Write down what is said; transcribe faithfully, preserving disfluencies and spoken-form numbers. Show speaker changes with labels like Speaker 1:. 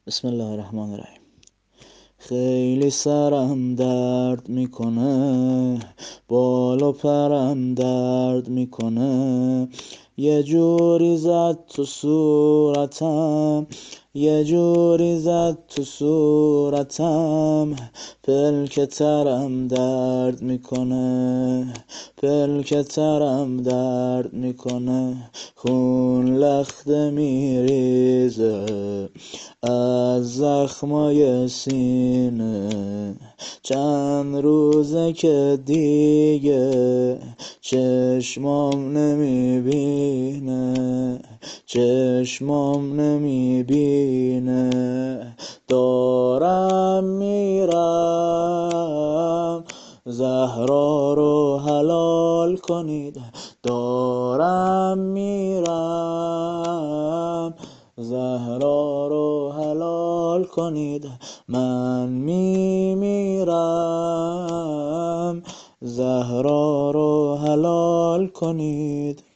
Speaker 1: بسم الله الرحمن الرحیم. خیلی سرم درد میکنه، بال و پرم درد میکنه، یه جوری زد تو صورتم، یه جوری زد تو صورتم، پلک ترم درد میکنه، پلک ترم درد میکنه، خون لخته میریزه از زخمای سینه، چند روزه که دیگه چشمام نمیبینه، چشمام نمیبینه، دارم میرم زهرا رو حلال کنید، دارم میرم زهرا رو حلال کنید، من میمیرم زهرا رو حلال کنید.